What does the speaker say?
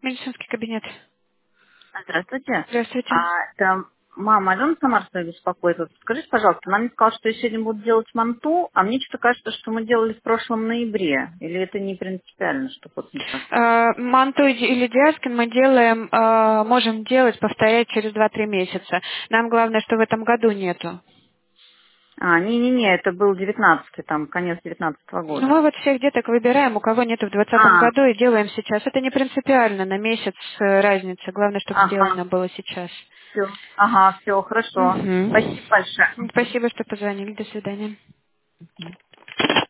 Медицинский кабинет. Здравствуйте. Здравствуйте. Это мама Алена Самарская беспокоит. Вот скажите, пожалуйста, она мне сказала, что я сегодня буду делать манту, а мне что-то кажется, что мы делали в прошлом ноябре. Или это не принципиально, что вот не так? Манту или диаскин мы делаем, можем делать, повторять через 2-3 месяца. Нам главное, что в этом году нету. Не-не-не, это был 19-й, там, конец 19-го Ну, года. мы вот всех деток выбираем, у кого нету в 2020 году, и делаем сейчас. Это не принципиально, на месяц разница. Главное, чтобы Ага, сделано было сейчас. все. Ага, все, хорошо. Спасибо Мгм. большое. Спасибо, что позвонили. До свидания.